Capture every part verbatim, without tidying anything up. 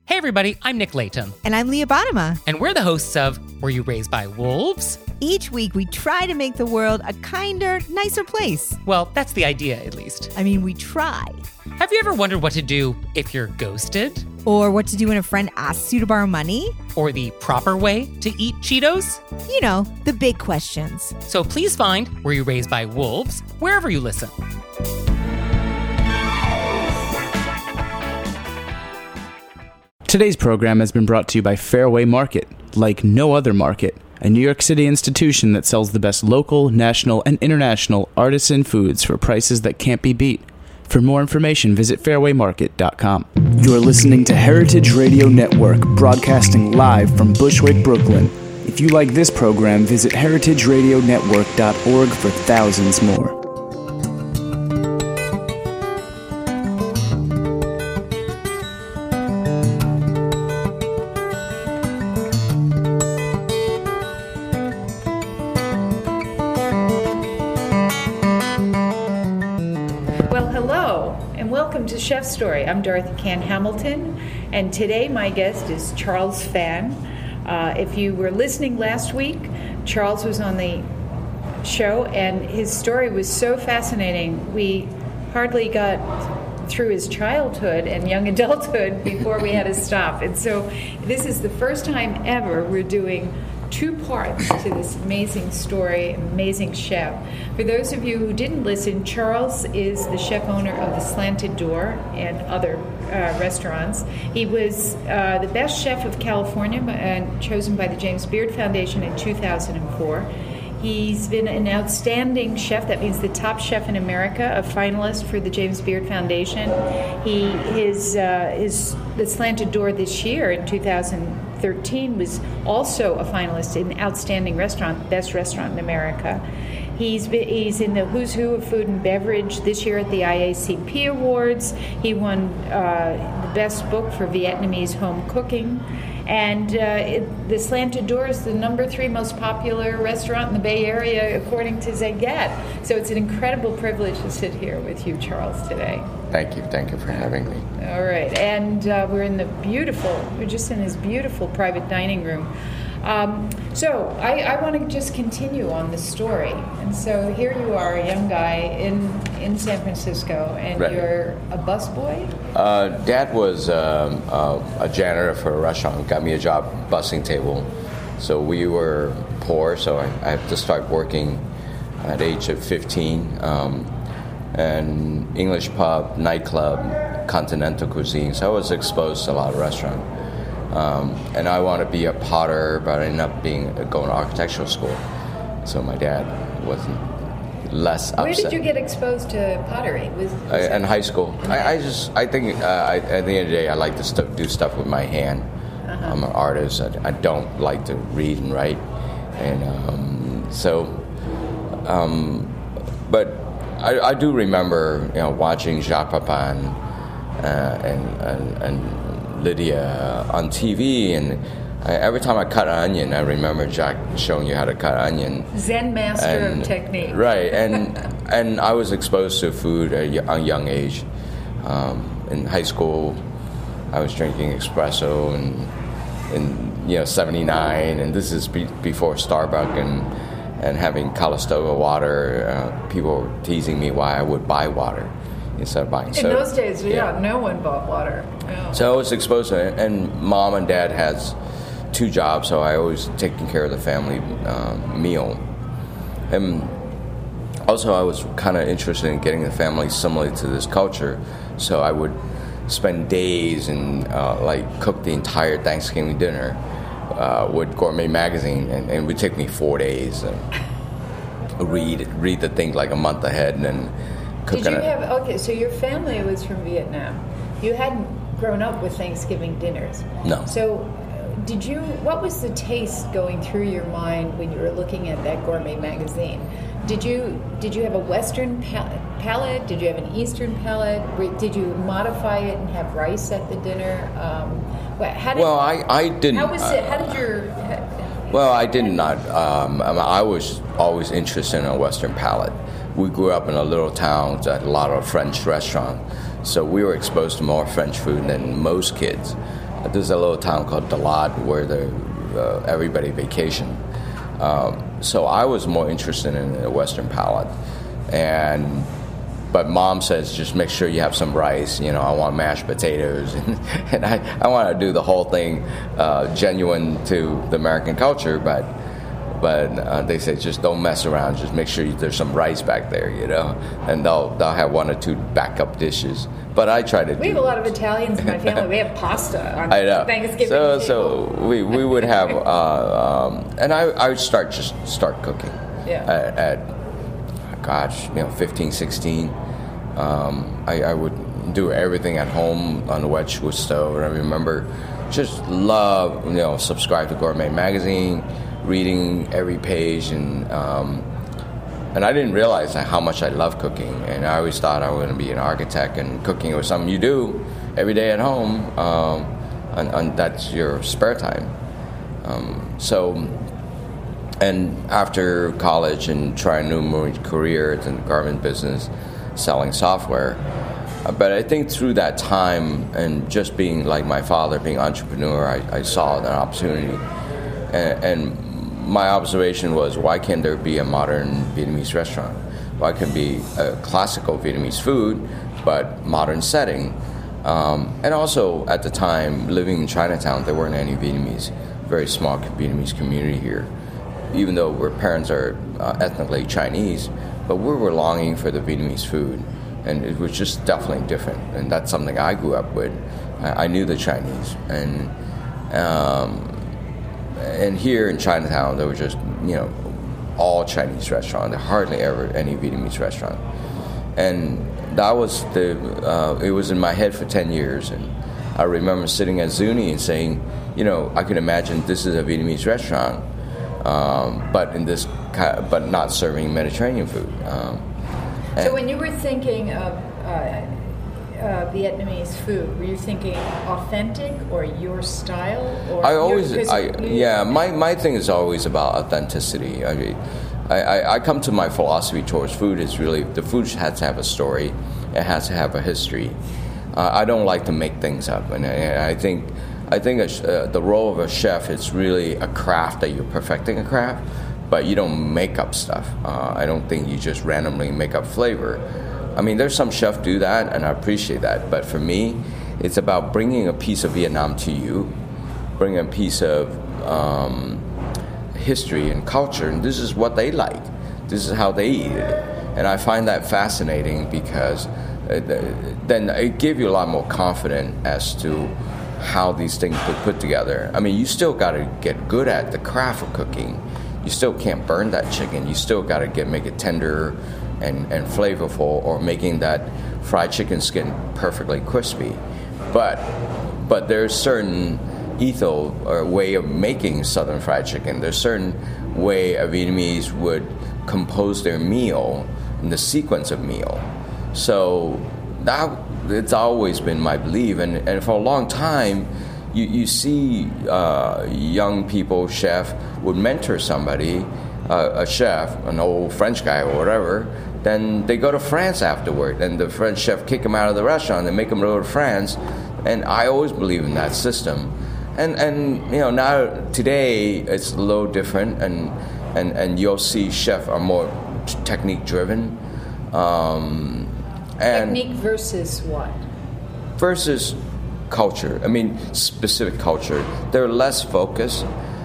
Hey everybody, I'm Nick Layton. And I'm Leah Bottima. And we're the hosts of Were You Raised by Wolves? Each week we try to make the world a kinder, nicer place. Well, that's the idea, at least. I mean, we try. Have you ever wondered what to do if you're ghosted? Or what to do when a friend asks you to borrow money? Or the proper way to eat Cheetos? You know, the big questions. So please find Were You Raised by Wolves wherever you listen. Today's program has been brought to you by Fairway Market, like no other market, a New York City institution that sells the best local, national, and international artisan foods for prices that can't be beat. For more information, visit fairway market dot com. You're listening to Heritage Radio Network, broadcasting live from Bushwick, Brooklyn. If you like this program, visit heritage radio network dot org for thousands more. Chef Story. I'm Dorothy Cann Hamilton, and today my guest is Charles Phan. Uh, if you were listening last week, Charles was on the show, and his story was so fascinating. We hardly got through his childhood and young adulthood before we had to stop. And so this is the first time ever we're doing two parts to this amazing story, amazing chef. For those of you who didn't listen, Charles is the chef owner of the Slanted Door and other uh, restaurants. He was uh, the best chef of California, uh, chosen by the James Beard Foundation in two thousand four. He's been an outstanding chef. That means the top chef in America, a finalist for the James Beard Foundation. He his uh, his the Slanted Door this year in two thousand thirteen was also a finalist in Outstanding Restaurant, Best Restaurant in America. He's been, he's in the Who's Who of Food and Beverage this year at the I A C P Awards. He won uh, the Best Book for Vietnamese Home Cooking. And uh, it, the Slanted Door is the number three most popular restaurant in the Bay Area, according to Zagat. So it's an incredible privilege to sit here with you, Charles, today. Thank you. Thank you for having me. All right. And uh, we're in the beautiful, we're just in this beautiful private dining room. Um, so I, I want to just continue on the story. And so here you are, a young guy in, in San Francisco, and right. You're a busboy? Uh, Dad was um, uh, a janitor for a restaurant, got me a job bussing table. So we were poor, so I, I had to start working at the age of fifteen. Um, and English pub, nightclub, continental cuisine. So I was exposed to a lot of restaurants. Um, and I want to be a potter, but I ended up being going to architectural school. So my dad wasn't less upset. Where did you get exposed to pottery? Was, was I, in high school. I, I just, I think uh, I, at the end of the day, I like to st- do stuff with my hand. Uh-huh. I'm an artist. I, I don't like to read and write. And um, so, um, but I, I do remember, you know, watching Jacques Pepin uh, and, and, and Lydia on T V, and I, every time I cut an onion, I remember Jack showing you how to cut an onion. Zen master and, of technique. Right, and and I was exposed to food at a young age. Um, in high school, I was drinking espresso and in you know seventy-nine, and this is be, before Starbucks, and and having Calistoga water. Uh, people were teasing me why I would buy water instead of buying soda. In those days, yeah, yeah, no one bought water. Oh. So I was exposed to it, and mom and dad has two jobs, so I always taking care of the family um, meal. And also, I was kind of interested in getting the family similar to this culture, so I would spend days and uh, like cook the entire Thanksgiving dinner uh, with Gourmet Magazine, and, and it would take me four days. And read read the thing like a month ahead, and then. Did you have, okay, so your family was from Vietnam. You hadn't grown up with Thanksgiving dinners. No. So did you, what was the taste going through your mind when you were looking at that Gourmet Magazine? Did you did you have a Western palate? Did you have an Eastern palate? Did you modify it and have rice at the dinner? Um, how did, well, I, I didn't. How was it, how did your... Well, I did not. Um, I was always interested in a Western palate. We grew up in a little town that had a lot of French restaurants, so we were exposed to more French food than most kids. There's a little town called Dalat where the uh, everybody vacation. Um, so I was more interested in the Western palate, and but Mom says just make sure you have some rice. You know, I want mashed potatoes, and, and I, I want to do the whole thing uh, genuine to the American culture, but. But uh, they say just don't mess around. Just make sure you, there's some rice back there, you know, and they'll they'll have one or two backup dishes. But I try to. We do, have a lot of Italians in my family. We have pasta on I know. Thanksgiving. So table. so we, we would have, uh, um, and I I would start just start cooking. Yeah. At, at gosh, you know, fifteen, sixteen. Um, I, I would do everything at home on the Wedgwood stove, and I remember just love, you know, subscribe to Gourmet Magazine. Reading every page, and um, and I didn't realize how much I love cooking, and I always thought I was going to be an architect, and cooking was something you do every day at home, um, and, and that's your spare time. Um, so, and after college and trying numerous careers in the garment business, selling software, uh, but I think through that time and just being like my father, being an entrepreneur, I, I saw an opportunity, and, and my observation was, why can't there be a modern Vietnamese restaurant? Why can't be a classical Vietnamese food, but modern setting? Um, and also, at the time, living in Chinatown, there weren't any Vietnamese, very small Vietnamese community here. Even though our parents are uh, ethnically Chinese, but we were longing for the Vietnamese food. And it was just definitely different. And that's something I grew up with. I, I knew the Chinese. And... Um, And here in Chinatown, there were just, you know, all Chinese restaurants. There hardly ever any Vietnamese restaurant. And that was the, uh, it was in my head for ten years. And I remember sitting at Zuni and saying, you know, I can imagine this is a Vietnamese restaurant, um, but in this, but not serving Mediterranean food. Um, so when you were thinking of uh, Uh, Vietnamese food, were you thinking authentic or your style? Or I always, I, you, yeah, my, my thing is always about authenticity. I mean, I, I, I come to my philosophy towards food is really, the food has to have a story, it has to have a history. Uh, I don't like to make things up, and I, I think, I think a, uh, the role of a chef is really a craft that you're perfecting a craft, but you don't make up stuff. Uh, I don't think you just randomly make up flavor. I mean, there's some chefs do that, and I appreciate that. But for me, it's about bringing a piece of Vietnam to you, bringing a piece of um, history and culture, and this is what they like. This is how they eat it. And I find that fascinating because then it gives you a lot more confidence as to how these things get put together. I mean, you still got to get good at the craft of cooking. You still can't burn that chicken. You still got to get make it tender and, and flavorful, or making that fried chicken skin perfectly crispy. But but there's certain ethos or way of making Southern fried chicken. There's certain way a Vietnamese would compose their meal and the sequence of meal. So that it's always been my belief, and, and for a long time, you, you see uh, young people, chef, would mentor somebody, uh, a chef, an old French guy or whatever. Then they go to France afterward, and the French chef kick them out of the restaurant and make them go to France. And I always believe in that system. And and you know, now today it's a little different, and and, and you'll see chefs are more technique driven. Um, and technique versus what? Versus culture. I mean, specific culture. They're less focused.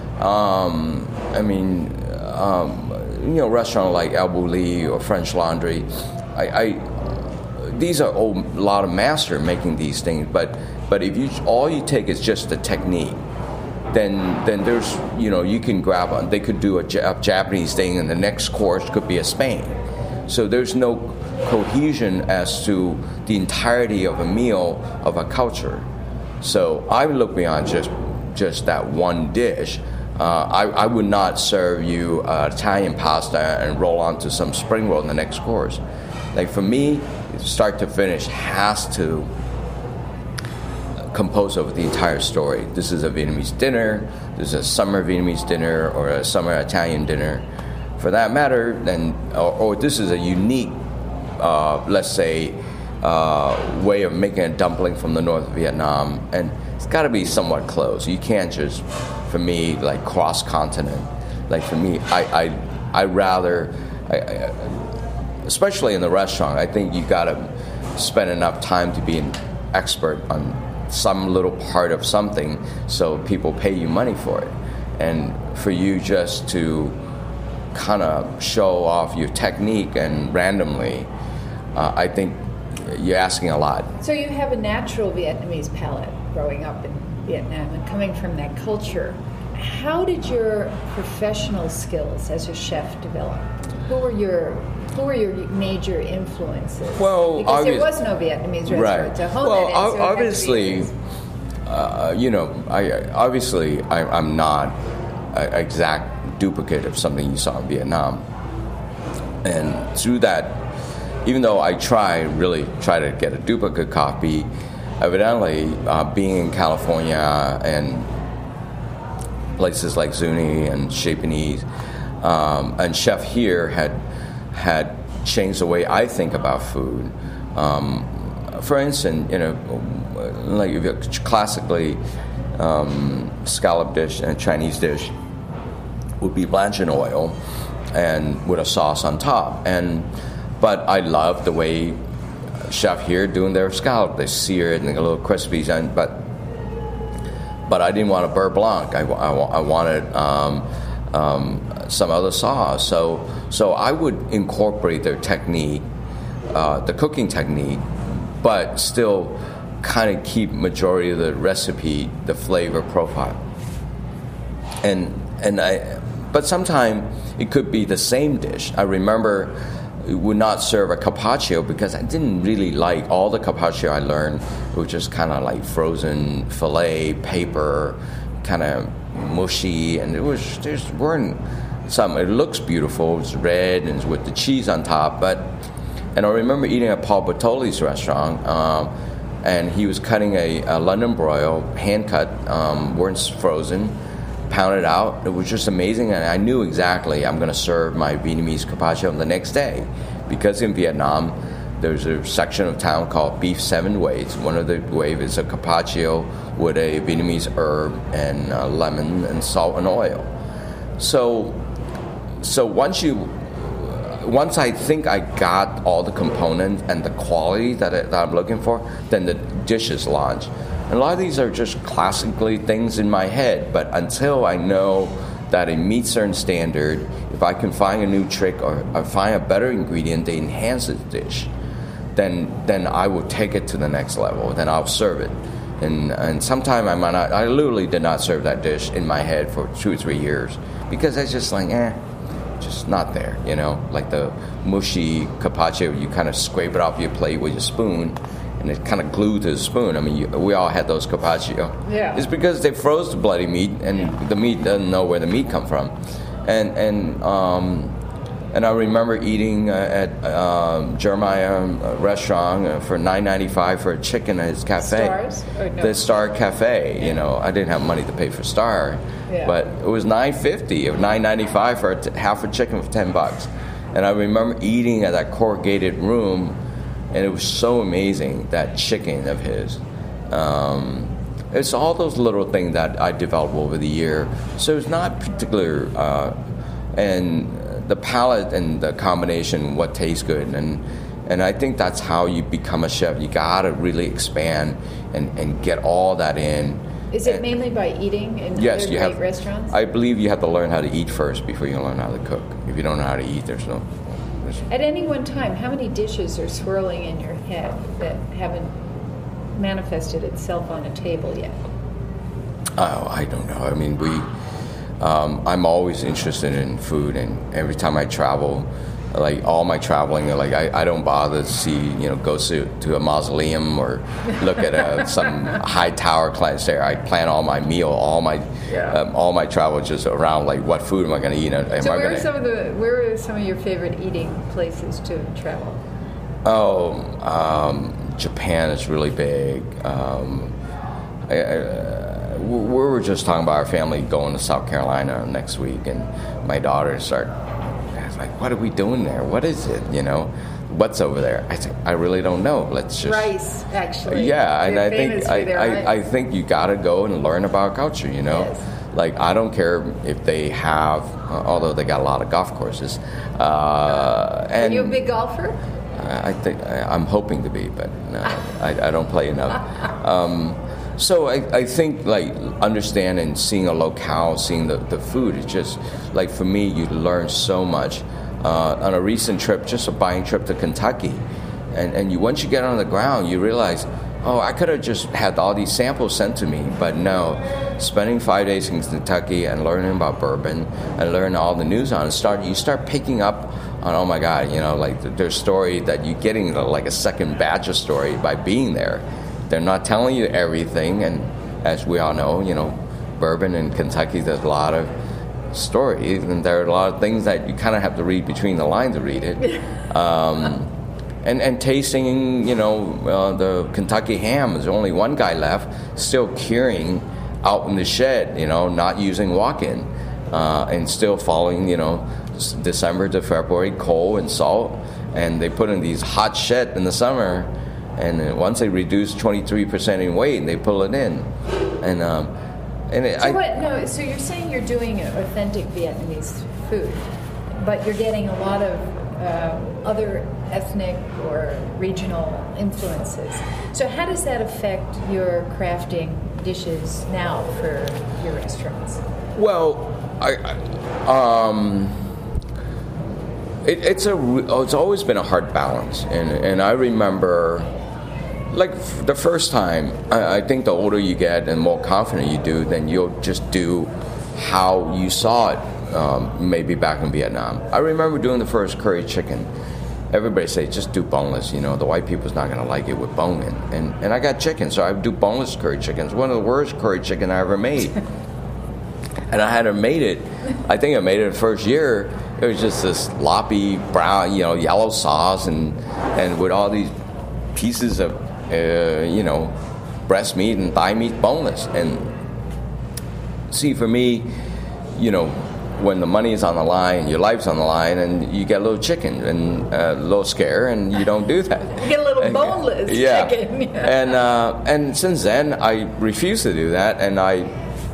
Um, I mean. Um, You know, restaurant like El Bulli or French Laundry, I, I these are old, a lot of master making these things. But but if you all you take is just the technique, then then there's you know you can grab on. They could do a, a Japanese thing, and the next course could be a Spain. So there's no cohesion as to the entirety of a meal of a culture. So I look beyond just just that one dish. Uh, I, I would not serve you uh, Italian pasta and roll on to some spring roll in the next course. Like for me, start to finish has to compose of the entire story. This is a Vietnamese dinner. This is a summer Vietnamese dinner or a summer Italian dinner, for that matter. Then, or, or this is a unique, uh, let's say, uh, way of making a dumpling from the North Vietnam, and it's got to be somewhat close. You can't just, for me, like cross continent. Like for me, I I I rather, I, I, especially in the restaurant, I think you got to spend enough time to be an expert on some little part of something, so people pay you money for it, and for you just to kind of show off your technique and randomly, uh, I think you're asking a lot. So you have a natural Vietnamese palate growing up in Vietnam and coming from that culture. How did your professional skills as a chef develop? Who were your Who were your major influences? Well, because there was no Vietnamese restaurant. Right. To hone well, that in, so obviously, uh, you know, I obviously I, I'm not an exact duplicate of something you saw in Vietnam, and through that, even though I try really try to get a duplicate copy, evidently uh, being in California and places like Zuni and Chez Panisse, um, and Chef here had. had changed the way I think about food. Um, for instance, you know, like if you classically um, scallop dish and Chinese dish would be blanched in oil and with a sauce on top. And but I love the way Chef here doing their scallop. They sear it and they get a little crispy. And but but I didn't want a beurre blanc. I, I, I wanted. Um, Um, some other sauce, so so I would incorporate their technique, uh, the cooking technique, but still kind of keep majority of the recipe, the flavor profile. And and I, but sometimes it could be the same dish. I remember we would not serve a carpaccio because I didn't really like all the carpaccio I learned. It was just kind of like frozen filet, paper, kind of mushy, and it was just weren't some. It looks beautiful. It's red and it's with the cheese on top. But and I remember eating at Paul Bartoli's restaurant, um, and he was cutting a, a London broil, hand cut, um, weren't frozen, pounded out. It was just amazing, and I knew exactly I'm going to serve my Vietnamese carpaccio the next day, because in Vietnam there's a section of town called Beef Seven Ways. One of the ways is a carpaccio with a Vietnamese herb and uh, lemon and salt and oil. So, so once you, once I think I got all the components and the quality that, I, that I'm looking for, then the dishes launch. And a lot of these are just classically things in my head, but until I know that it meets certain standard, if I can find a new trick or, or find a better ingredient that enhances the dish, then then I will take it to the next level. Then I'll serve it. And and sometime I might not. I literally did not serve that dish in my head for two or three years because it's just like, eh, just not there. You know, like the mushy carpaccio, you kind of scrape it off your plate with your spoon, and it kind of glued to the spoon. I mean, you, we all had those carpaccio. Yeah. It's because they froze the bloody meat, and yeah. the meat doesn't know where the meat come from, and and um. And I remember eating uh, at um, Jeremiah uh, restaurant uh, for nine ninety-five for a chicken at his cafe. Stars? Or no? The Star Cafe. Yeah. You know, I didn't have money to pay for Star, yeah. but it was nine fifty or nine ninety-five for a t- half a chicken for ten bucks. And I remember eating at that corrugated room, and it was so amazing, that chicken of his. Um, it's all those little things that I developed over the year. So it's not particular, uh, and. The palate and the combination, what tastes good, and and I think that's how you become a chef. You gotta really expand and, and get all that in. Is it and, mainly by eating in yes, other you great have, restaurants? I believe you have to learn how to eat first before you learn how to cook. If you don't know how to eat, there's no. There's At any one time, how many dishes are swirling in your head that haven't manifested itself on a table yet? Oh, I don't know. I mean, we. Um, I'm always interested in food, and every time I travel, like all my traveling, like I, I don't bother to see, you know, go to, to a mausoleum or look at a, some high tower class there. I plan all my meal, all my yeah. um, all my travel just around like what food am I going to eat? Am so I where gonna... are some of the where are some of your favorite eating places to travel? Oh, um, Japan is really big. Um, I, I, we were just talking about our family going to South Carolina next week, and my daughter started, I was like, what are we doing there? What is it? You know, what's over there? I said, I really don't know. Let's just rice, actually. Yeah, and They're I think I, I, I think you got to go and learn about culture. You know, yes. Like I don't care if they have, uh, although they got a lot of golf courses. Uh, and Are you a big golfer? I think I'm hoping to be, but no, I, I don't play enough. Um, so I, I think like understanding, seeing a locale, seeing the, the food, it's just like for me, you learn so much. Uh, on a recent trip, just a buying trip to Kentucky, and and you once you get on the ground, you realize, oh, I could have just had all these samples sent to me, but no. Spending five days in Kentucky and learning about bourbon and learning all the news on it, start you start picking up on, oh my God, you know, like their story that you're getting like a second batch of story by being there. They're not telling you everything, and as we all know, you know, bourbon in Kentucky, there's a lot of stories, and there are a lot of things that you kind of have to read between the lines to read it. Um, and, and tasting, you know, uh, the Kentucky ham, there's only one guy left, still curing out in the shed, you know, not using walk-in, uh, and still following, you know, December to February, coal and salt, and they put in these hot shed in the summer, and once they reduce twenty-three percent in weight, they pull it in, and um, and it, so I, what? No, so you're saying you're doing authentic Vietnamese food, but you're getting a lot of uh, other ethnic or regional influences. So how does that affect your crafting dishes now for your restaurants? Well, I, I um, it, it's a it's always been a hard balance, and and I remember, like the first time, I, I think the older you get and more confident you do, then you'll just do how you saw it, um, maybe back in Vietnam. I remember doing the first curry chicken. Everybody say, just do boneless, you know, the white people's not going to like it with bone in. And, and I got chicken, so I do boneless curry chicken. It's one of the worst curry chicken I ever made. And I hadn't made it, I think I made it the first year. It was just this sloppy, brown, you know, yellow sauce, and and with all these pieces of, uh, you know, breast meat and thigh meat, boneless. And see, for me, you know, when the money is on the line, your life's on the line, and you get a little chicken and uh, a little scare, and you don't do that. You get a little boneless yeah. chicken. Yeah. And uh, and since then, I refused to do that, and I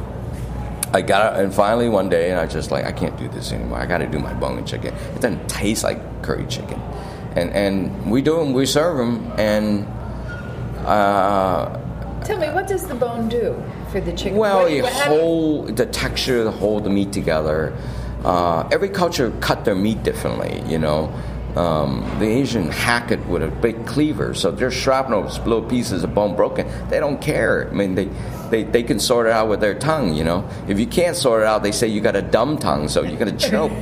I got and finally one day, and I just like I can't do this anymore. I got to do my bone chicken. It doesn't taste like curry chicken, and and we do them, we serve them, and. Uh, Tell me, what does the bone do for the chicken? Well, what, you what, hold the texture, to hold the meat together. Uh, every culture cut their meat differently, you know. Um, the Asian hack it with a big cleaver, so their shrapnel, little pieces of bone broken. They don't care. I mean, they, they, they can sort it out with their tongue, you know. If you can't sort it out, they say you got a dumb tongue, so you're gonna choke.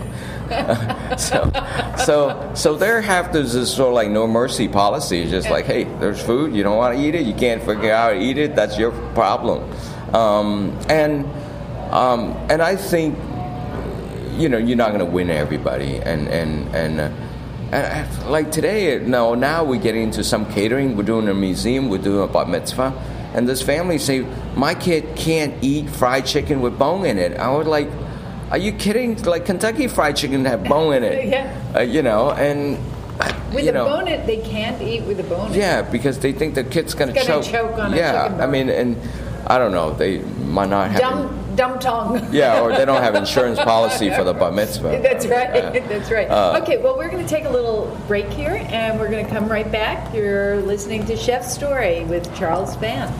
so, so, so there have to this sort of like no mercy policy. It's just like, hey, there's food. You don't want to eat it. You can't figure out how to eat it. That's your problem. Um, and um, and I think, you know, you're not going to win everybody. And and and, uh, and like today, no, now we're getting into some catering. We're doing a museum. We're doing a bat mitzvah. And this family say, my kid can't eat fried chicken with bone in it. I was like, are you kidding? Like Kentucky Fried Chicken have bone in it, yeah. uh, you know, and with you a know, bone in, they can't eat with a bone in. Yeah, because they think the kid's gonna, gonna choke. choke on a yeah, chicken bone. I mean, and I don't know, they might not have. Dumb, dumb tongue. Yeah, or they don't have insurance policy for the bar mitzvah. That's right. Uh, That's right. uh, okay, well, we're going to take a little break here, and we're going to come right back. You're listening to Chef's Story with Charles Phan.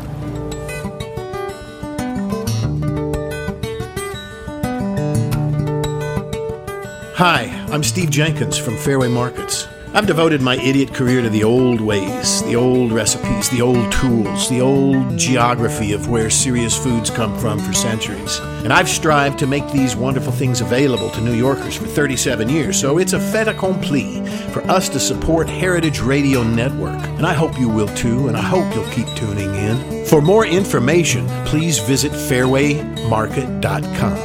Hi, I'm Steve Jenkins from Fairway Markets. I've devoted my idiot career to the old ways, the old recipes, the old tools, the old geography of where serious foods come from for centuries. And I've strived to make these wonderful things available to New Yorkers for thirty-seven years, so it's a fait accompli for us to support Heritage Radio Network. And I hope you will too, and I hope you'll keep tuning in. For more information, please visit fairway market dot com.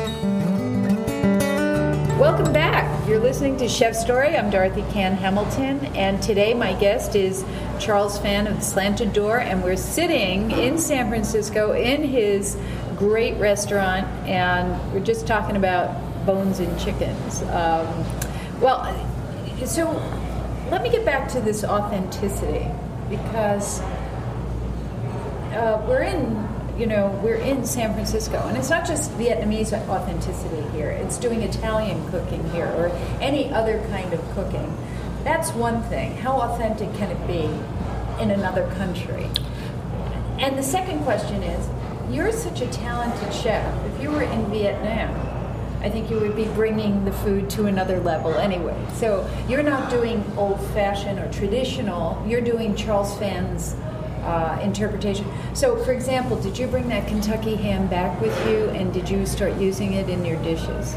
Welcome back. You're listening to Chef's Story. I'm Dorothy Cann Hamilton, and today my guest is Charles Phan of the Slanted Door, and we're sitting in San Francisco in his great restaurant, and we're just talking about bones and chickens. Um, well, so let me get back to this authenticity, because uh, we're in, you know, we're in San Francisco, and it's not just Vietnamese authenticity here. It's doing Italian cooking here, or any other kind of cooking. That's one thing. How authentic can it be in another country? And the second question is, you're such a talented chef. If you were in Vietnam, I think you would be bringing the food to another level anyway. So you're not doing old-fashioned or traditional. You're doing Charles Phan's uh, interpretation. So, for example, did you bring that Kentucky ham back with you, and did you start using it in your dishes?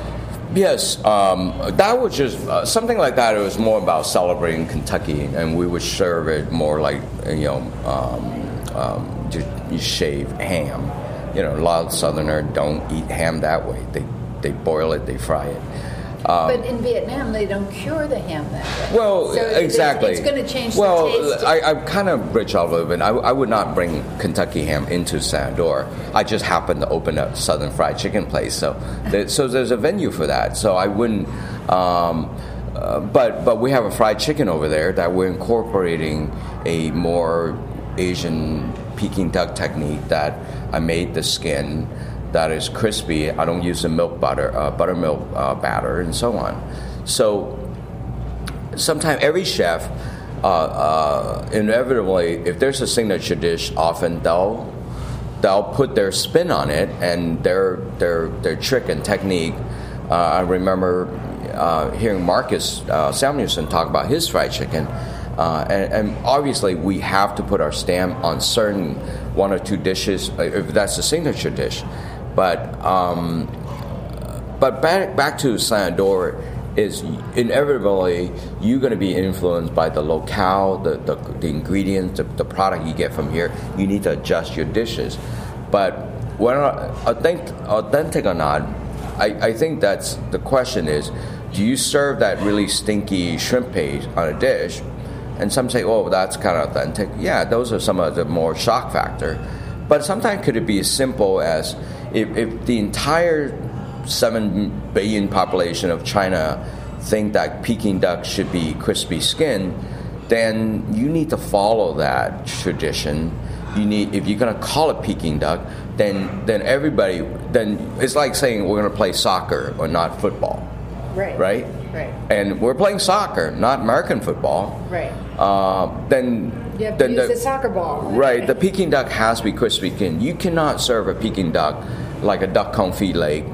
Yes, um, that was just uh, something like that. It was more about celebrating Kentucky, and we would serve it more like, you know, um, um, you, you shave ham. You know, a lot of Southerners don't eat ham that way. They they boil it, they fry it. Um, but in Vietnam, they don't cure the ham that way. Well, so exactly. It's, it's going to change well, the taste. Well, I, I kind of bridge out a little bit. I, I would not bring Kentucky ham into San Door. I just happened to open a Southern Fried Chicken place, so there, so there's a venue for that. So I wouldn't. Um, uh, but but we have a fried chicken over there that we're incorporating a more Asian Peking duck technique that I made the skin that is crispy. I don't use the milk butter, uh, buttermilk uh, batter, and so on. So sometimes every chef, uh, uh, inevitably, if there's a signature dish, often they'll they'll put their spin on it and their their their trick and technique. Uh, I remember uh, hearing Marcus uh, Samuelson talk about his fried chicken. Uh, and, and obviously, we have to put our stamp on certain one or two dishes if that's the signature dish. But um, but back back to San Door is inevitably you're going to be influenced by the locale, the the, the ingredients, the, the product you get from here. You need to adjust your dishes. But whether authentic, authentic or not, I, I think that's the question is: do you serve that really stinky shrimp paste on a dish? And some say, oh, that's kind of authentic. Yeah, those are some of the more shock factor. But sometimes could it be as simple as if, if the entire seven billion population of China think that Peking duck should be crispy skin, then you need to follow that tradition. You need, if you're going to call it Peking duck, then then everybody, then it's like saying we're going to play soccer or not football. Right. Right? Right. And we're playing soccer, not American football. Right. Uh, then you have then to use the, the soccer ball. Right. The Peking duck has to be crispy skin. You cannot serve a Peking duck like a duck confit leg.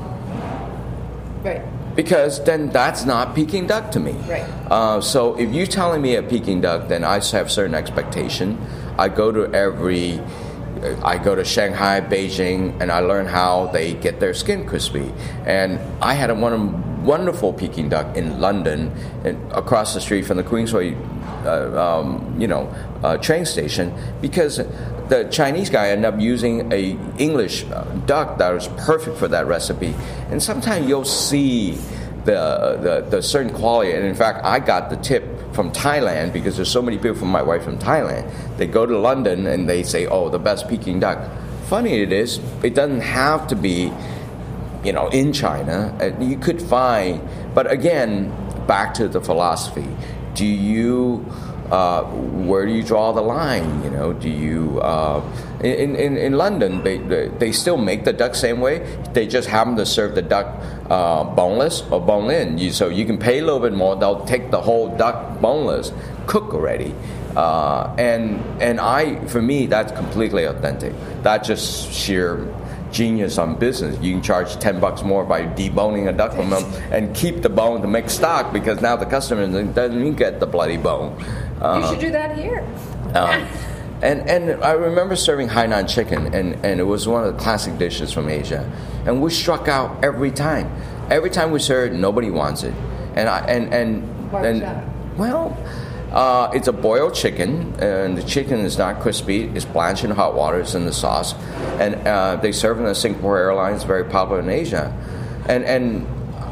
Right. Because then that's not Peking duck to me. Right. Uh, so if you're telling me a Peking duck, then I have certain expectation. I go to every, I go to Shanghai, Beijing, and I learn how they get their skin crispy. And I had a one wonderful Peking duck in London, and across the street from the Queensway, uh, um, you know, uh, train station, because the Chinese guy ended up using a English uh, duck that was perfect for that recipe. And sometimes you'll see the, the the certain quality. And in fact, I got the tip from Thailand because there's so many people from my wife from Thailand. They go to London and they say, "Oh, the best Peking duck." Funny it is, it doesn't have to be, you know, in China. You could find, but again, back to the philosophy. Do you, uh, where do you draw the line? You know, do you, uh, in, in, in London, they, they still make the duck same way. They just happen to serve the duck uh, boneless or bone-in. You, so you can pay a little bit more. They'll take the whole duck boneless, cook already. Uh, and and I, for me, that's completely authentic. That's just sheer genius on business. You can charge ten bucks more by deboning a duck from them and keep the bone to make stock, because now the customer doesn't even get the bloody bone. Uh, you should do that here. um, and and I remember serving Hainan chicken, and, and it was one of the classic dishes from Asia, and we struck out every time. Every time we served, nobody wants it, and I and and Why and was that? well. Uh, it's a boiled chicken, and the chicken is not crispy. It's blanched in hot water. It's in the sauce, and uh, they serve it on the Singapore Airlines, very popular in Asia. And and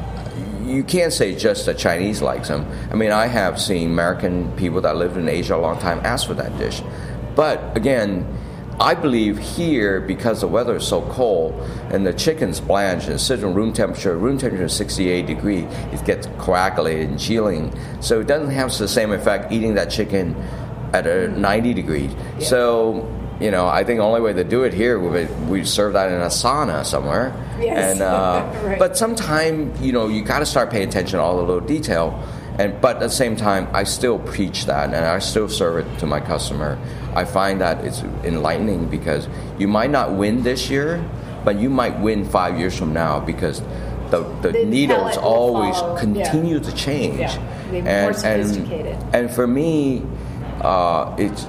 you can't say just the Chinese likes them. I mean, I have seen American people that lived in Asia a long time ask for that dish. But again, I believe here, because the weather is so cold and the chicken's blanched and sitting room temperature, room temperature is sixty-eight degrees, it gets coagulated and chilling. So it doesn't have the same effect eating that chicken at a ninety degrees. Yeah. So, you know, I think the only way to do it here would be we serve that in a sauna somewhere. Yes. And, uh, right. But sometimes, you know, you got to start paying attention to all the little detail. And but at the same time, I still preach that, and I still serve it to my customer. I find that it's enlightening because you might not win this year, but you might win five years from now because the, the, the needles always follow. continue yeah. to change. Yeah. They're and, more sophisticated. And, and for me, uh, it's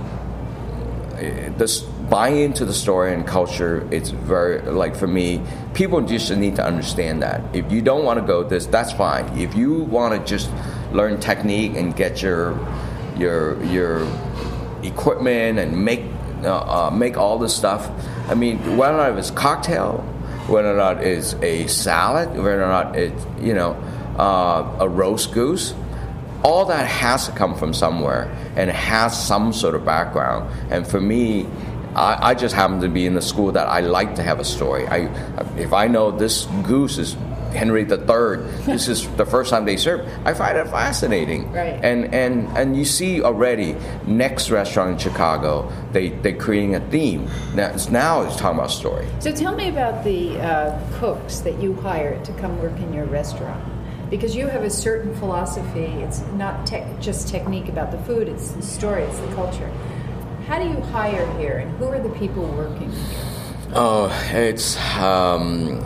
it, this buying into the story and culture. It's very like for me, people just need to understand that. If you don't want to go this, that's fine. If you want to just learn technique and get your your your equipment and make uh, uh, make all this stuff. I mean, whether or not it's cocktail, whether or not it's a salad, whether or not it's you know uh, a roast goose, all that has to come from somewhere and it has some sort of background. And for me, I, I just happen to be in the school that I like to have a story. I if I know this goose is Henry the Third, this is the first time they serve, I find it fascinating. Right. And and and you see already, next restaurant in Chicago, they, they're creating a theme. Now it's, now it's talking about story. So tell me about the uh, cooks that you hire to come work in your restaurant. Because you have a certain philosophy. It's not te- just technique about the food, it's the story, it's the culture. How do you hire here, and who are the people working here? Oh, it's... Um,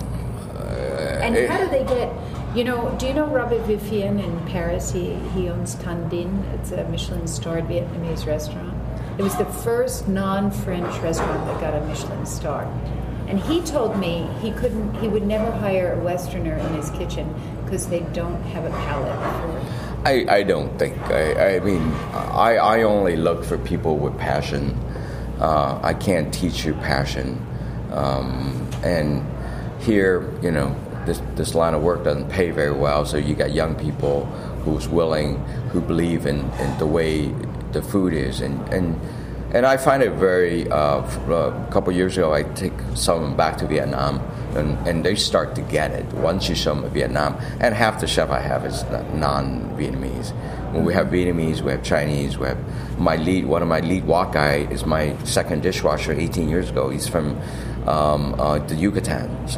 And how do they get, you know, do you know Robert Vivien in Paris? He he owns Tan Dinh. It's a Michelin-starred Vietnamese restaurant. It was the first non-French restaurant that got a Michelin star. And he told me he couldn't, he would never hire a Westerner in his kitchen because they don't have a palate for it. I, I don't think. I, I mean, I, I only look for people with passion. Uh, I can't teach you passion. Um, and here, you know, This this line of work doesn't pay very well, so you got young people who's willing, who believe in, in the way the food is, and and, and I find it very. Uh, a couple of years ago, I take some of them back to Vietnam, and, and they start to get it once you show them Vietnam. And half the chef I have is non-Vietnamese. When we have Vietnamese, we have Chinese, we have my lead. One of my lead wok guy is my second dishwasher. eighteen years ago, he's from um, uh, the Yucatan, so.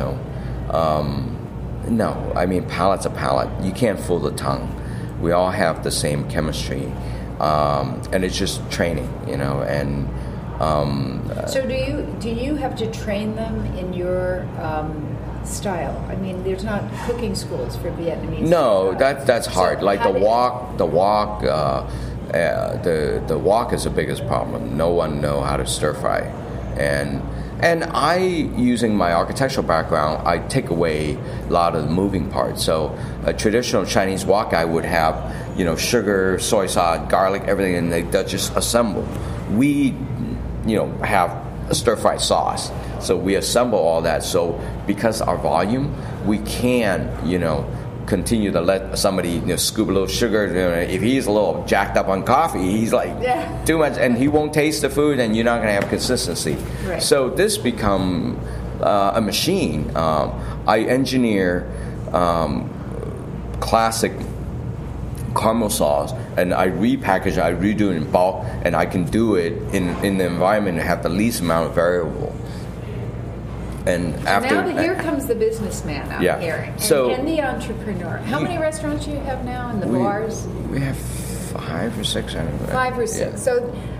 Um, No, I mean, palate's a palate. You can't fool the tongue. We all have the same chemistry, um, and it's just training, you know. And um, so, do you do you have to train them in your um, style? I mean, there's not cooking schools for Vietnamese. No, that that's hard. So like the wok, the wok, uh, uh, the the wok is the biggest problem. No one know how to stir fry, and. And I, using my architectural background, I take away a lot of the moving parts. So a traditional Chinese wok guy would have, you know, sugar, soy sauce, garlic, everything, and they, they just assemble. We, you know, have a stir-fry sauce. So we assemble all that. So because our volume, we can, you know, continue to let somebody, you know, scoop a little sugar. You know, if he's a little jacked up on coffee, he's like yeah. too much, and he won't taste the food, and you're not going to have consistency. Right. So this become uh, a machine. Um, I engineer um, classic caramel sauce, and I repackage it, I redo it in bulk, and I can do it in, in the environment and have the least amount of variable. And after now the, here comes the businessman I'm yeah. hearing, and, so, and the entrepreneur. How you, many restaurants do you have now, and the we, bars? We have five or six. I don't know. Five or six. Yeah. So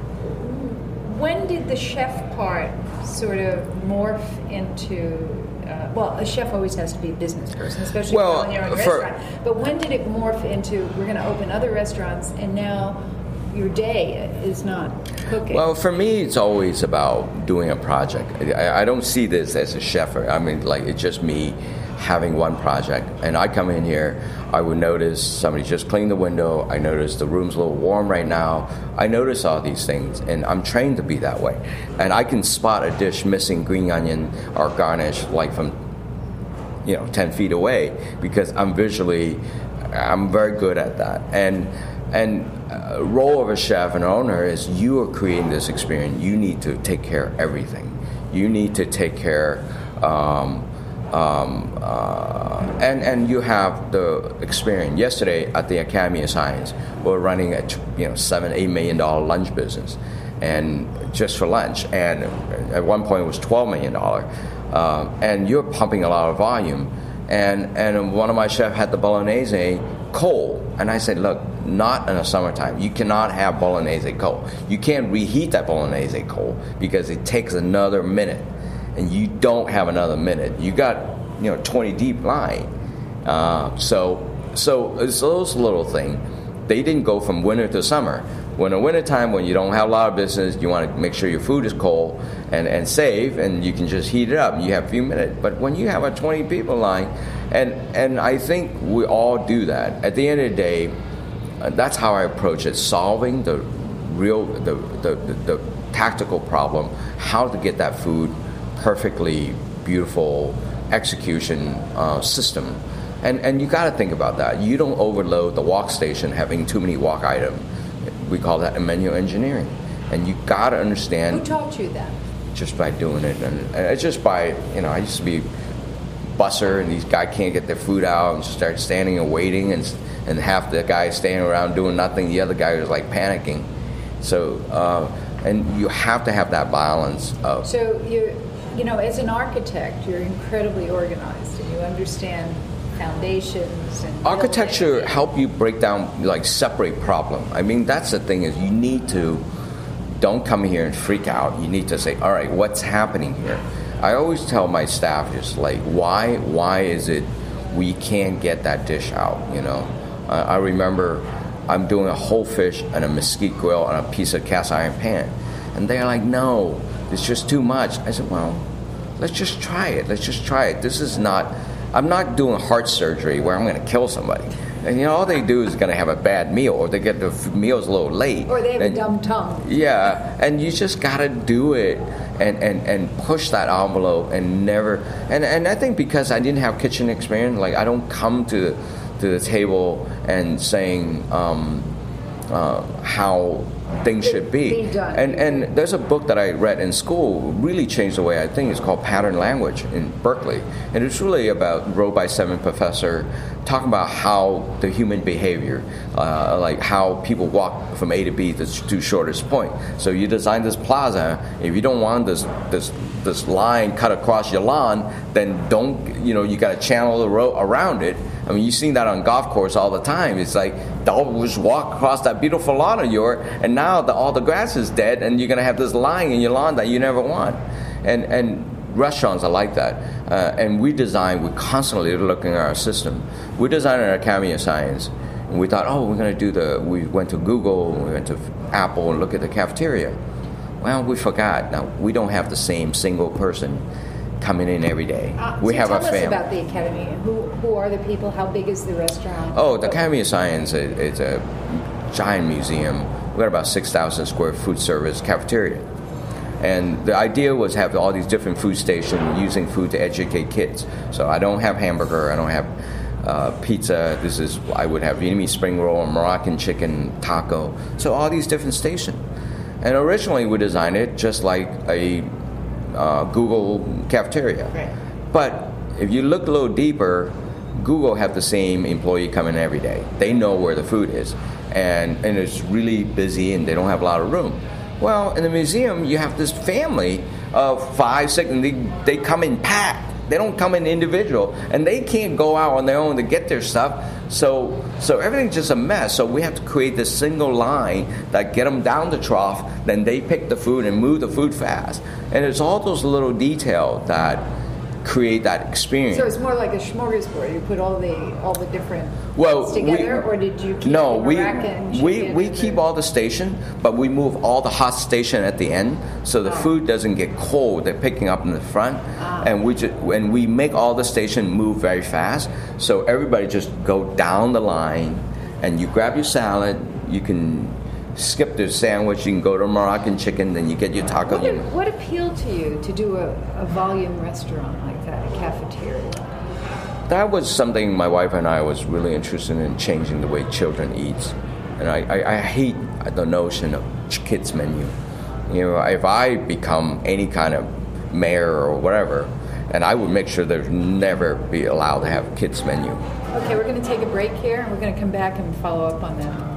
when did the chef part sort of morph into? Uh, well, a chef always has to be a business person, especially well, when you're in a for, restaurant. But when did it morph into? We're going to open other restaurants, and now your day is not cooking. Well, for me, it's always about doing a project. I, I don't see this as a chef. I mean, like, it's just me having one project. And I come in here, I would notice somebody just cleaned the window. I notice the room's a little warm right now. I notice all these things, and I'm trained to be that way. And I can spot a dish missing green onion or garnish, like from, you know, ten feet away, because I'm visually, I'm very good at that. And and uh, role of a chef and owner is you are creating this experience. You need to take care of everything. You need to take care, um, um, uh, and and you have the experience. Yesterday at the Academy of Science, we we're running a you know seven eight million dollar lunch business, and just for lunch. And at one point it was twelve million dollar, uh, and you're pumping a lot of volume. And and one of my chefs had the bolognese cold, and I said, look, not in the summertime. You cannot have bolognese cold. You can't reheat that bolognese cold because it takes another minute, and you don't have another minute. You got you know twenty deep line. Uh, so so it's those little things. They didn't go from winter to summer. When in wintertime, when you don't have a lot of business, you want to make sure your food is cold and, and safe, and you can just heat it up and you have a few minutes. But when you have a twenty people line, and and I think we all do that. At the end of the day, uh, that's how I approach it, solving the real, the, the, the, the tactical problem, how to get that food perfectly beautiful execution uh, system. And, and you got to think about that. You don't overload the wok station having too many wok items. We call that menu engineering, and you got to understand. Who taught you that? Just by doing it, and, and it's just by you know. I used to be busser, and these guys can't get their food out, and just start standing and waiting, and and half the guys standing around doing nothing. The other guy was like panicking. So, uh, and you have to have that balance of. So you, you know, as an architect, you're incredibly organized, and you understand foundations and architecture building. Help you break down, like separate problem. I mean, that's the thing is you need to don't come here and freak out. You need to say, all right, what's happening here? I always tell my staff just like, why why is it we can't get that dish out? You know, uh, I remember I'm doing a whole fish and a mesquite grill on a piece of cast iron pan, and they're like, no, it's just too much. I said, well, let's just try it. Let's just try it. This is not. I'm not doing heart surgery where I'm going to kill somebody. And, you know, all they do is going to have a bad meal, or they get the meals a little late. Or they have and, a dumb tongue. Yeah, and you just got to do it and, and, and push that envelope and never... And, and I think because I didn't have kitchen experience, like I don't come to, to the table and saying um, uh, how things should be. Be done. And and there's a book that I read in school, really changed the way I think. It's called Pattern Language in Berkeley. And it's really about, wrote by seven professor, talking about how the human behavior, uh, like how people walk from A to B to, to shortest point. So you design this plaza, if you don't want this this this line cut across your lawn, then don't, you know, you got to channel the road around it. I mean, you've seen that on golf course all the time. It's like, they'll just walk across that beautiful lawn of yours, and now the, all the grass is dead, and you're going to have this line in your lawn that you never want. And and restaurants are like that. Uh, and we design, we're constantly looking at our system. We designed an Academy of Science, and we thought, oh, we're going to do the, we went to Google, we went to Apple, and look at the cafeteria. Well, we forgot. Now, we don't have the same single person coming in every day. Uh, we so have tell a family. Tell us about the Academy. Who who are the people? How big is the restaurant? Oh, the Academy of Science is, is a giant museum. We got about six thousand square food service cafeteria. And the idea was to have all these different food stations using food to educate kids. So I don't have hamburger, I don't have uh, pizza. This is, I would have Vietnamese spring roll, Moroccan chicken, taco. So all these different stations. And originally we designed it just like a uh, Google cafeteria. Right. But if you look a little deeper, Google have the same employee coming every day. They know where the food is. And, and it's really busy and they don't have a lot of room. Well, in the museum, you have this family of five, six, and they, they come in packed. They don't come in individual, and they can't go out on their own to get their stuff. So, so everything's just a mess. So we have to create this single line that get them down the trough. Then they pick the food and move the food fast. And it's all those little details that create that experience. So it's more like a smorgasbord. You put all the all the different well, things together, we, or did you keep no, the we Moroccan we chicken we and keep the... all the station, but we move all the hot station at the end, so the oh. food doesn't get cold. They're picking up in the front, ah. and we just and we make all the station move very fast, so everybody just go down the line, and you grab your salad, you can skip the sandwich, you can go to Moroccan chicken, then you get your taco. What, what appealed to you to do a, a volume restaurant like that, a cafeteria? That was something my wife and I was really interested in, changing the way children eat. And I, I, I hate the notion of kids menu. You know, if I become any kind of mayor or whatever, and I would make sure there's never be allowed to have kids menu. Okay, we're going to take a break here, and we're going to come back and follow up on that.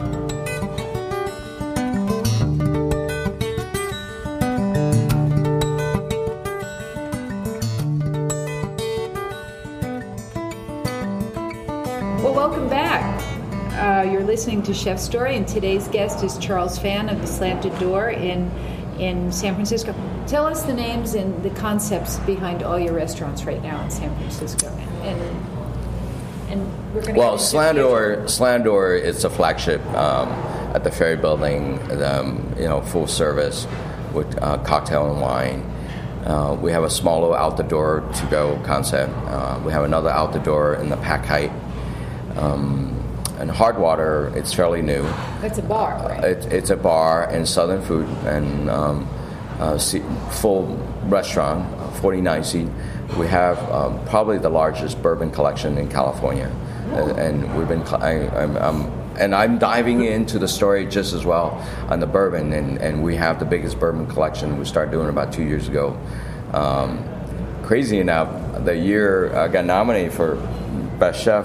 Well, welcome back. Uh, you're listening to Chef Story, and today's guest is Charles Phan of the Slanted Door in in San Francisco. Tell us the names and the concepts behind all your restaurants right now in San Francisco. And and we're going to well, Slanted Door, Slanted Door is a flagship um, at the Ferry Building. Um, you know, full service with uh, cocktail and wine. Uh, we have a small little out the door to go concept. Uh, we have another out the door in the Pack Height. Um, and Hardwater, it's fairly new. It's a bar, right? Uh, it, it's a bar and Southern food and um, uh, seat, full restaurant, forty-nine seat. We have um, probably the largest bourbon collection in California, oh. and, and we've been. I, I'm, I'm, and I'm diving into the story just as well on the bourbon, and, and we have the biggest bourbon collection. We started doing it about two years ago. Um, crazy enough, the year I got nominated for Best Chef,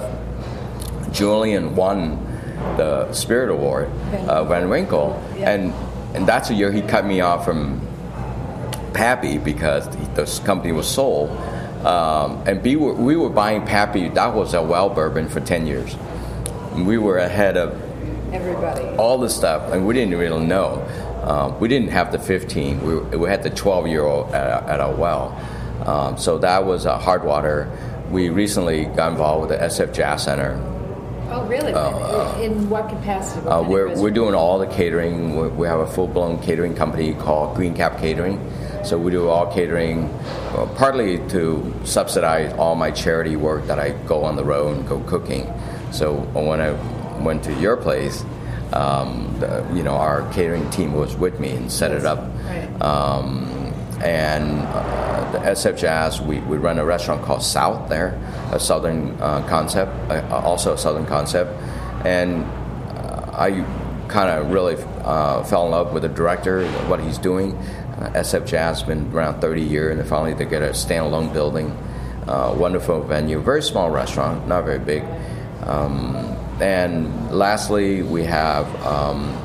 Julian won the Spirit Award, uh, Van Winkle, yeah. and and that's the year he cut me off from Pappy because this company was sold, um, and we were, we were buying Pappy. That was a well bourbon for ten years. We were ahead of everybody. All the stuff, and we didn't really know. Uh, we didn't have the fifteen. We we had the twelve year old at, at our well. Um, so that was a Hardwater. We recently got involved with the S F Jazz Center. Oh, really? Uh, in what capacity? What uh, we're we're doing all the catering. We, we have a full-blown catering company called Green Cap Catering. So we do all catering, uh, partly to subsidize all my charity work that I go on the road and go cooking. So when I went to your place, um, the, you know, our catering team was with me and set it up. Right. Um, and uh, the S F Jazz, we, we run a restaurant called South there, a Southern uh, concept, uh, also a Southern concept. And uh, I kind of really uh, fell in love with the director, what he's doing. Uh, S F Jazz has been around thirty years, and finally they get a standalone building, uh, wonderful venue, very small restaurant, not very big. Um, and lastly, we have um,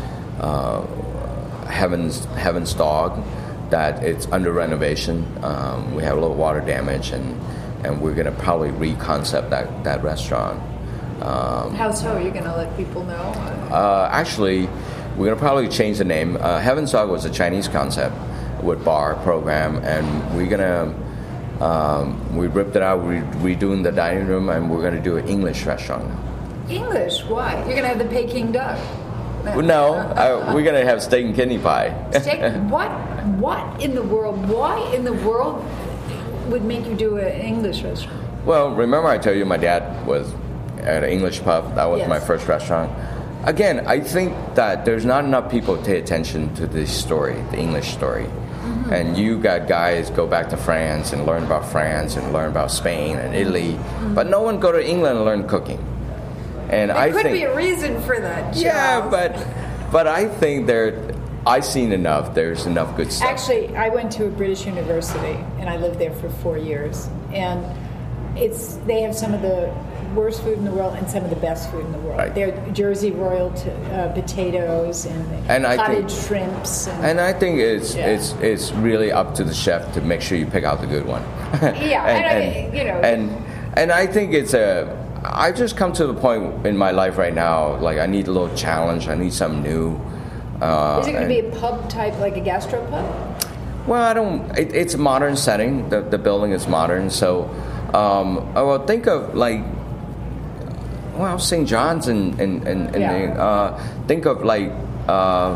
uh, Heaven's Heaven's Dog. That it's under renovation. Um, we have a little water damage, and, and we're going to probably re-concept that, that restaurant. Um, How so? You're going to let people know? Uh, actually, we're going to probably change the name. Uh, Heaven's Dog was a Chinese concept with bar program, and we're going to, um, we ripped it out, we're redoing the dining room, and we're going to do an English restaurant. English? Why? You're going to have the Peking duck. No, uh, we're going to have steak and kidney pie. Steak? What? What in the world? Why in the world would make you do an English restaurant? Well, remember I told you my dad was at an English pub. That was yes. my first restaurant. Again, I think that there's not enough people pay attention to this story, the English story. Mm-hmm. And you got guys go back to France and learn about France and learn about Spain and Italy, mm-hmm. but no one go to England and learn cooking. And there I could think, be a reason for that, Charles. Yeah, but but I think there, I've seen enough. There's enough good stuff. Actually, I went to a British university, and I lived there for four years. And it's they have some of the worst food in the world and some of the best food in the world. Right. They're Jersey Royal t- uh, potatoes and, and cottage think, shrimps. And, and I think it's yeah. it's it's really up to the chef to make sure you pick out the good one. Yeah, and, and, I, you know, and and I think it's a. I just come to the point in my life right now, like I need a little challenge. I need something new. Uh, Is it going to be a pub type, like a gastro pub? Well, I don't. It, it's a modern setting. The the building is modern, so um, I will think of like, well, Saint John's and and and, and yeah. uh, think of like, uh,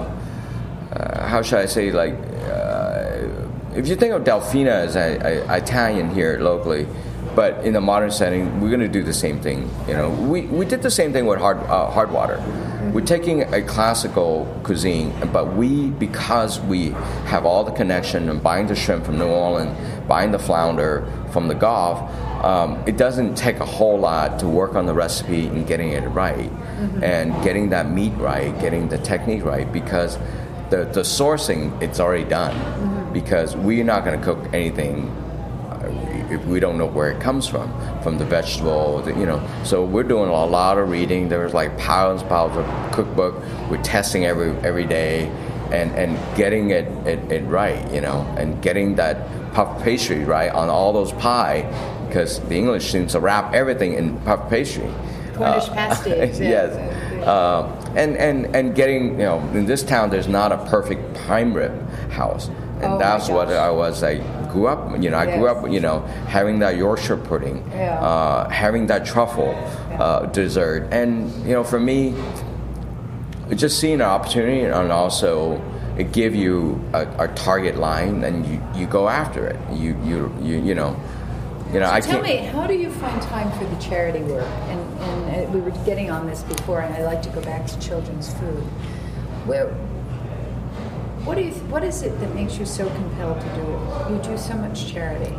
uh, how should I say, like, uh, if you think of Delfina as a, a, Italian here locally. But in a modern setting, we're going to do the same thing. You know, we, we did the same thing with hard uh, Hardwater. We're taking a classical cuisine, but we, because we have all the connection and buying the shrimp from New Orleans, buying the flounder from the Gulf, um, it doesn't take a whole lot to work on the recipe and getting it right, mm-hmm. and getting that meat right, getting the technique right, because the, the sourcing, it's already done, mm-hmm. because we're not going to cook anything if we don't know where it comes from, from the vegetable, the, you know. So we're doing a lot of reading. There's like piles and piles of cookbook. We're testing every every day, and, and getting it, it, it right, you know, and getting that puff pastry right on all those pie, because the English seems to wrap everything in puff pastry. Cornish uh, pasties. Yes. Uh, and, and, and getting, you know, in this town there's not a perfect prime rib house. And oh that's what I was, I grew up, you know, I yes. grew up, you know, having that Yorkshire pudding, yeah. uh, having that truffle uh, dessert. And, you know, for me, just seeing an opportunity, and also it give you a, a target line, and you, you go after it. You, you, you, you know, you know, so I tell can't... me, how do you find time for the charity work? And, and uh, we were getting on this before, and I like to go back to children's food. Where... What do you? What is it that makes you so compelled to do it? You do so much charity.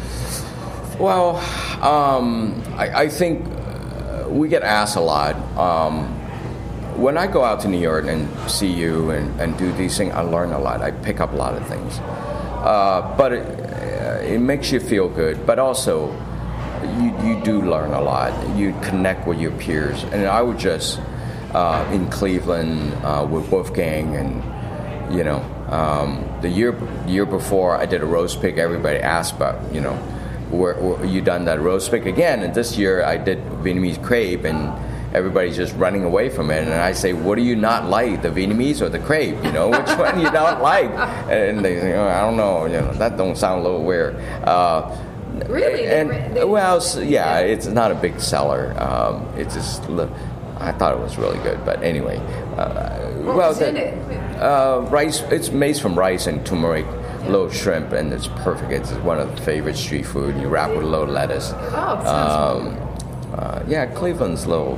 Well, um, I, I think we get asked a lot. Um, when I go out to New York and see you and, and do these things, I learn a lot. I pick up a lot of things. Uh, but it, it makes you feel good. But also, you, you do learn a lot. You connect with your peers. And I would just, uh, in Cleveland uh, with Wolfgang and You know, um, the year year before I did a roast pig. Everybody asked about, you know, where, where you done that roast pig again? And this year I did Vietnamese crepe, and everybody's just running away from it. And I say, what do you not like, the Vietnamese or the crepe? You know, which one you don't like? And they say, oh, I don't know. You know, that don't sound a little weird. Uh, really? And they, they, well, yeah, it's not a big seller. Um, it's just. I thought it was really good, but anyway. Uh, what well, was the, in it? Uh, rice. It's made from rice and turmeric, yeah. little shrimp, and it's perfect. It's one of the favorite street food. You wrap with a little lettuce. Oh, it sounds um, uh, yeah, Cleveland's a little.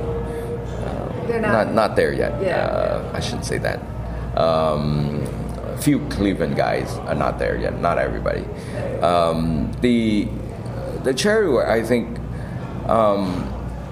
Uh, They're not, not not there yet. Yeah, uh, yeah. I shouldn't say that. Um, a few Cleveland guys are not there yet. Not everybody. Um, the the charity work, I think. Um,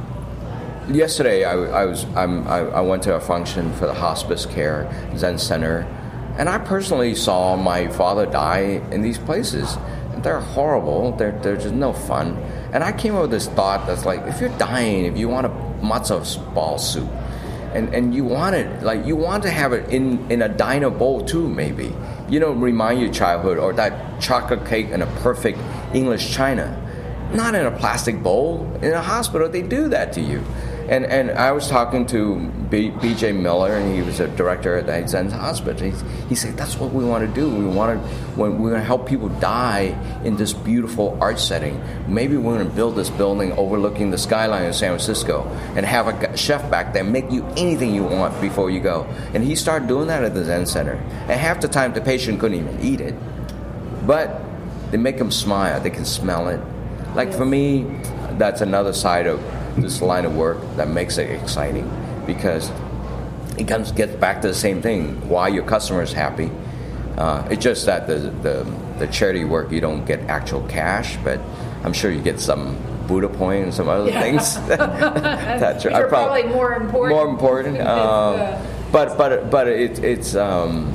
Yesterday, I, I was I'm, I, I went to a function for the hospice care Zen Center, and I personally saw my father die in these places. They're horrible. They're they're just no fun. And I came up with this thought that's like, if you're dying, if you want a matzo ball soup, and and you want it like you want to have it in in a diner bowl too, maybe, you know, remind you of childhood, or that chocolate cake in a perfect English china, not in a plastic bowl. In a hospital, they do that to you. And and I was talking to B, B J Miller, and he was a director at the Zen Hospital. He, he said, that's what we want to do. We want to, when we're going to help people die in this beautiful art setting. Maybe we're going to build this building overlooking the skyline of San Francisco and have a chef back there make you anything you want before you go. And he started doing that at the Zen Center. And half the time, the patient couldn't even eat it. But they make them smile. They can smell it. Like for me, that's another side of this line of work that makes it exciting, because it comes gets back to the same thing. Why your customer is happy. Uh, it's just that the, the the charity work, you don't get actual cash, but I'm sure you get some Buddha point and some other yeah. things. That's Which are probably, probably more important. More important. Um, uh, but but but it, it's um,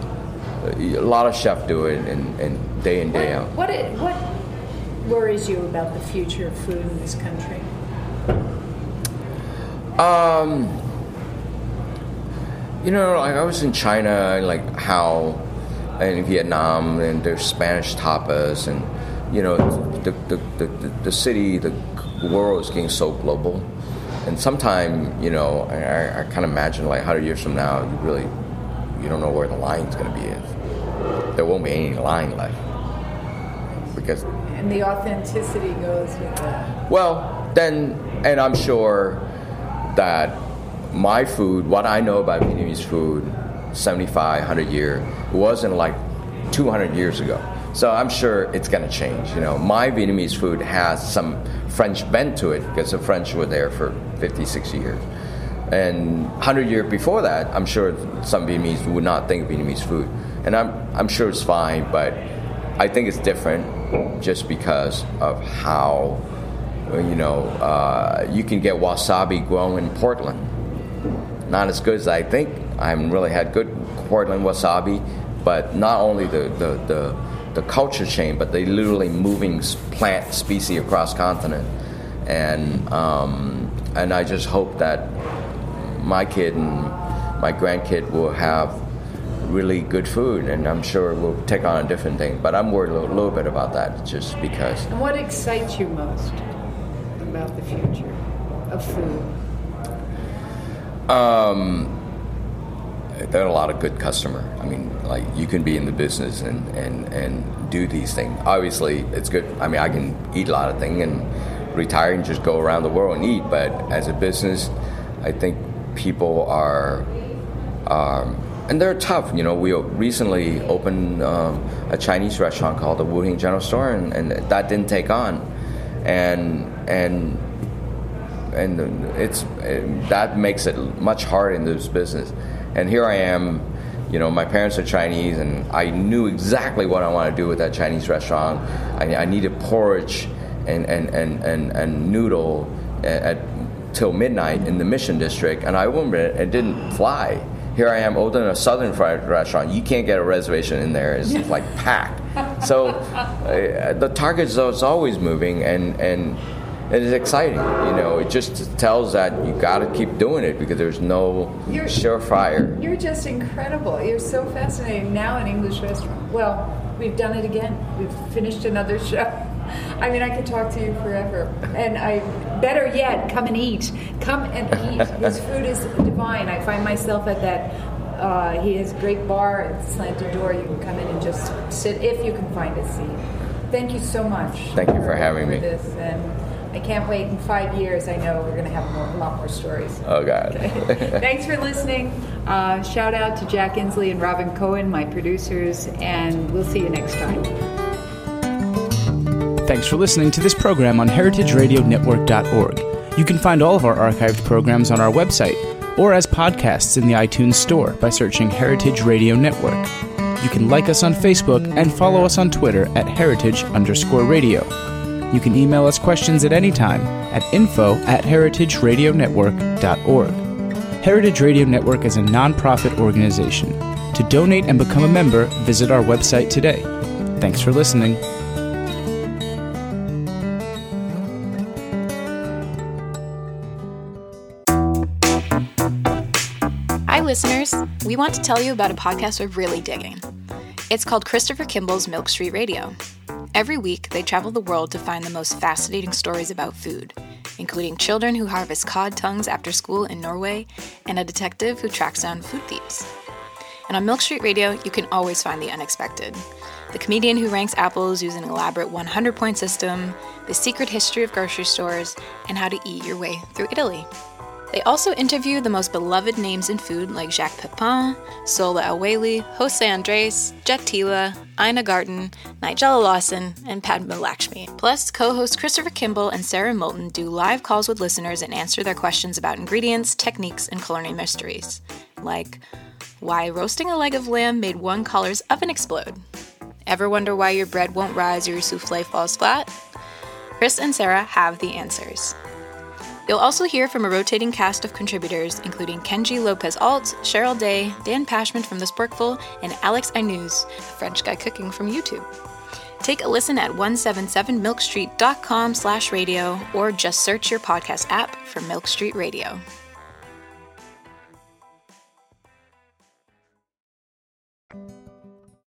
a lot of chefs do it, and, and day in day what, out. What it, what worries you about the future of food in this country? Um, you know, like I was in China, like how, and Vietnam, and there's Spanish tapas, and you know, the the the, the, the city, the world is getting so global, and sometimes, you know, I, I kind of imagine like one hundred years from now, you really, you don't know where the line's going to be. There won't be any line left, because. And the authenticity goes with that. Well, then, and I'm sure that my food, what I know about Vietnamese food, seventy-five, one hundred years, it wasn't like two hundred years ago. So I'm sure it's going to change. You know, my Vietnamese food has some French bent to it, because the French were there for fifty, sixty years. And one hundred years before that, I'm sure some Vietnamese would not think Vietnamese food. And I'm I'm sure it's fine, but I think it's different. just because of how, you know, uh, you can get wasabi grown in Portland. Not as good as I think. I haven't really had good Portland wasabi, but not only the, the, the, the culture chain, but they literally moving plant species across continent. And um, and I just hope that my kid and my grandkid will have really good food, and I'm sure we'll take on a different thing. But I'm worried a little, little bit about that, just because. And what excites you most about the future of food? Um, there are a lot of good customer. I mean, like, you can be in the business and, and, and do these things. Obviously, it's good. I mean, I can eat a lot of things and retire and just go around the world and eat. But as a business, I think people are, um, and they're tough. You know, we recently opened um, a Chinese restaurant called the Wu Hing General Store, and, and that didn't take on. And and and it's it, that makes it much harder in this business. And here I am, you know, my parents are Chinese, and I knew exactly what I want to do with that Chinese restaurant. I, I needed porridge and and, and, and, and noodle at, at till midnight in the Mission District, and I remember it, it didn't fly. Here I am opening a Southern fried restaurant. You can't get a reservation in there. It's like packed. So uh, the target is always moving, and, and it is exciting. You know, it just tells that you got to keep doing it because there's no you're, surefire. You're just incredible. You're so fascinating. Now an English restaurant. Well, we've done it again. We've finished another show. I mean, I could talk to you forever. And I, better yet, come and eat. Come and eat. His food is divine. I find myself at that, uh, he has a great bar at the slanted door. You can come in and just sit if you can find a seat. Thank you so much. Thank you for having for me. This. And I can't wait. In five years, I know we're going to have more, a lot more stories. Oh, God. Okay. Thanks for listening. Uh, shout out to Jack Inslee and Robin Cohen, my producers, and we'll see you next time. Thanks for listening to this program on heritage radio network dot org. You can find all of our archived programs on our website or as podcasts in the iTunes Store by searching Heritage Radio Network. You can like us on Facebook and follow us on Twitter at heritage underscore radio. You can email us questions at any time at info at heritage radio network dot org. Heritage Radio Network is a nonprofit organization. To donate and become a member, visit our website today. Thanks for listening. Hi, listeners. We want to tell you about a podcast we're really digging. It's called Christopher Kimball's Milk Street Radio. Every week, they travel the world to find the most fascinating stories about food, including children who harvest cod tongues after school in Norway and a detective who tracks down food thieves. And on Milk Street Radio, you can always find the unexpected. The comedian who ranks apples using an elaborate one hundred point system, the secret history of grocery stores, and how to eat your way through Italy. They also interview the most beloved names in food like Jacques Pepin, Sola El-Waylly, Jose Andres, Jet Tila, Ina Garten, Nigella Lawson, and Padma Lakshmi. Plus, co-hosts Christopher Kimball and Sarah Moulton do live calls with listeners and answer their questions about ingredients, techniques, and culinary mysteries. Like, why roasting a leg of lamb made one color's oven explode? Ever wonder why your bread won't rise or your souffle falls flat? Chris and Sarah have the answers. You'll also hear from a rotating cast of contributors, including Kenji Lopez-Alt, Cheryl Day, Dan Pashman from The Sporkful, and Alex Ainuz, a French guy cooking from YouTube. Take a listen at one seventy-seven milk street dot com slash radio or just search your podcast app for Milk Street Radio.